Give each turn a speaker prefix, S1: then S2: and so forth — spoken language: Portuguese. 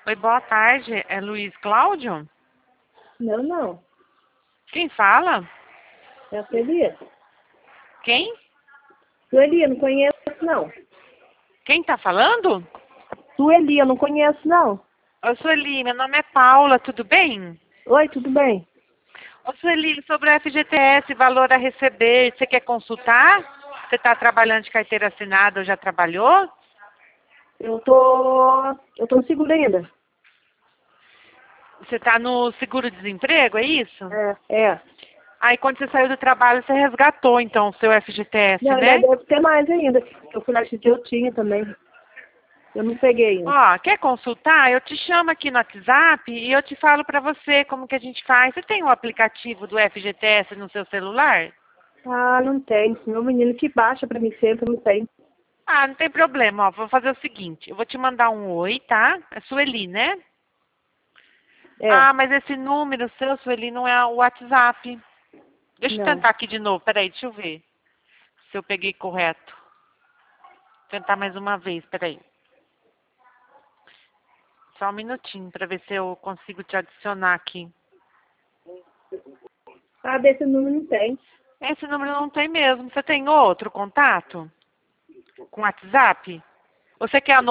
S1: Oi, boa tarde. É Luiz Cláudio?
S2: Não, não.
S1: Quem fala?
S2: É a Sueli.
S1: Quem?
S2: Sueli, eu não conheço, não.
S1: Quem tá falando?
S2: Sueli, eu não conheço, não.
S1: Ô, Sueli, meu nome é Paula, tudo bem?
S2: Oi, tudo bem?
S1: Ô, Sueli, sobre o FGTS, valor a receber, você quer consultar? Você está trabalhando de carteira assinada ou já trabalhou?
S2: Eu tô no seguro ainda.
S1: Você está no seguro-desemprego, é isso?
S2: É.
S1: Aí, quando você saiu do trabalho, você resgatou, então, o seu FGTS,
S2: Não, ainda
S1: né?
S2: deve ter mais ainda. Eu fui lá que eu tinha também. Eu não peguei ainda.
S1: Ó, quer consultar? Eu te chamo aqui no WhatsApp e eu te falo para você como que a gente faz. Você tem o aplicativo do FGTS no seu celular?
S2: Ah, não tem. Esse meu menino que baixa pra mim sempre, não tem.
S1: Ah, não tem problema, ó. Vou fazer o seguinte, eu vou te mandar um oi, tá? É Sueli, né?
S2: É,
S1: Ah, mas esse número seu, Sueli, não é o WhatsApp. Deixa eu
S2: não.
S1: tentar aqui de novo, peraí, deixa eu ver se eu peguei correto. Vou tentar mais uma vez, peraí. Só um minutinho para ver se eu consigo te adicionar aqui.
S2: Ah, desse número não tem.
S1: Esse número não tem mesmo. Você tem outro contato com WhatsApp? Ou você quer